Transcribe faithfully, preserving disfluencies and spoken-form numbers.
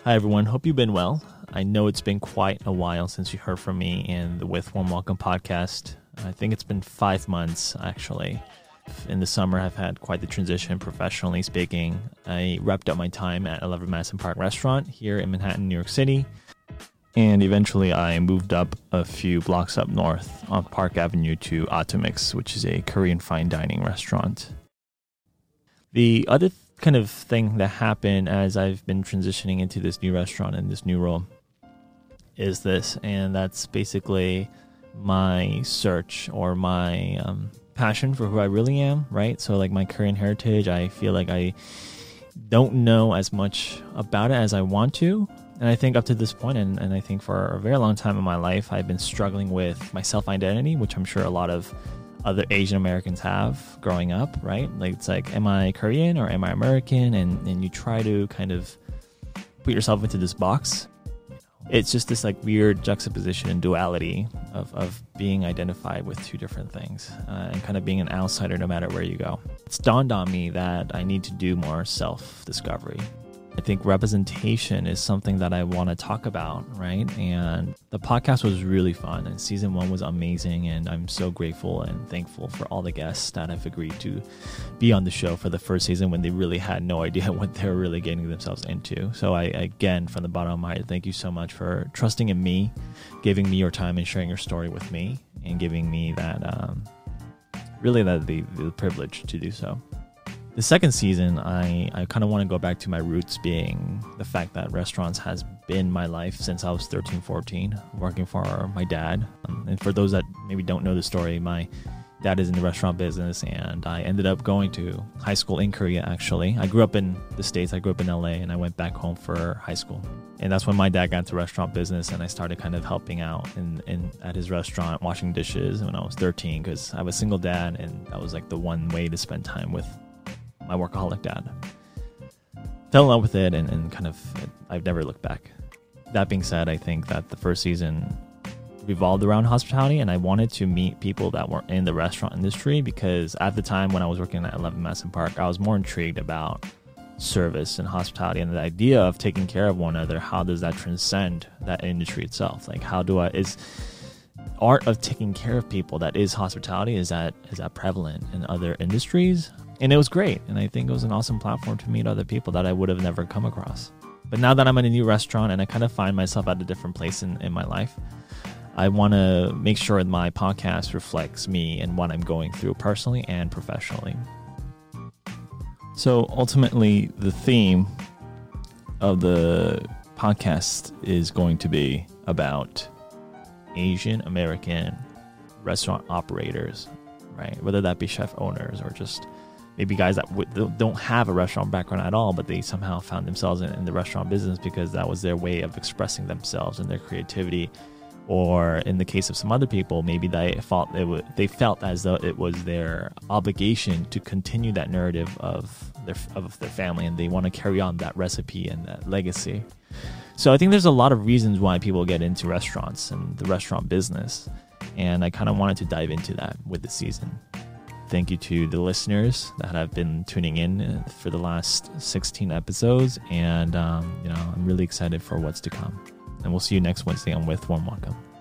Hi, everyone. Hope you've been well. I know it's been quite a while since you heard from me in the With Warm Welcome podcast. I think it's been five months, actually. In the summer, I've had quite the transition, professionally speaking. I wrapped up my time at eleven Madison Park Restaurant here in Manhattan, New York City. And eventually, I moved up a few blocks up north on Park Avenue to Atomix, which is a Korean fine dining restaurant. The other th- kind of thing that happened as I've been transitioning into this new restaurant and this new role is this, and that's basically my search or my um, passion for who I really am, right? So like my Korean heritage, I feel like I don't know as much about it as I want to. And I think up to this point, and, and I think for a very long time in my life, I've been struggling with my self-identity, which I'm sure a lot of other Asian Americans have growing up, right? Like it's like, am I Korean or am I American? And, and you try to kind of put yourself into this box. It's just this like weird juxtaposition and duality of, of being identified with two different things uh, and kind of being an outsider no matter where you go. It's dawned on me that I need to do more self-discovery. I think representation is something that I want to talk about, right? And the podcast was really fun, and season one was amazing, and I'm so grateful and thankful for all the guests that have agreed to be on the show for the first season when they really had no idea what they were really getting themselves into. So I, again, from the bottom of my heart, thank you so much for trusting in me, giving me your time and sharing your story with me, and giving me that, um, really that the, the privilege to do so. The second season, I, I kind of want to go back to my roots, being the fact that restaurants has been my life since I was thirteen, fourteen, working for my dad. Um, and for those that maybe don't know the story, my dad is in the restaurant business, and I ended up going to high school in Korea, actually. I grew up in the States, I grew up in L A, and I went back home for high school. And that's when my dad got into restaurant business, and I started kind of helping out in, in at his restaurant, washing dishes when I was thirteen, because I was a single dad, and that was like the one way to spend time with my workaholic dad. Fell in love with it, and, and kind of, I've never looked back. That being said, I think that the first season revolved around hospitality, and I wanted to meet people that were in the restaurant industry, because at the time when I was working at eleven Madison Park, I was more intrigued about service and hospitality and the idea of taking care of one another. How does that transcend that industry itself? Like, how do I, is art of taking care of people that is hospitality, is that is that prevalent in other industries? And it was great, and I think it was an awesome platform to meet other people that I would have never come across. But now that I'm in a new restaurant and I kind of find myself at a different place in, in my life, I want to make sure that my podcast reflects me and what I'm going through personally and professionally. So ultimately, the theme of the podcast is going to be about Asian American restaurant operators, right? Whether that be chef owners or just maybe guys that w- don't have a restaurant background at all, but they somehow found themselves in, in the restaurant business because that was their way of expressing themselves and their creativity. Or in the case of some other people, maybe they felt they, w- they felt as though it was their obligation to continue that narrative of their of their family, and they want to carry on that recipe and that legacy. So I think there's a lot of reasons why people get into restaurants and the restaurant business, and I kind of wanted to dive into that with the season. Thank you to the listeners that have been tuning in for the last sixteen episodes. And, um, you know, I'm really excited for what's to come. And we'll see you next Wednesday on With Warm Welcome.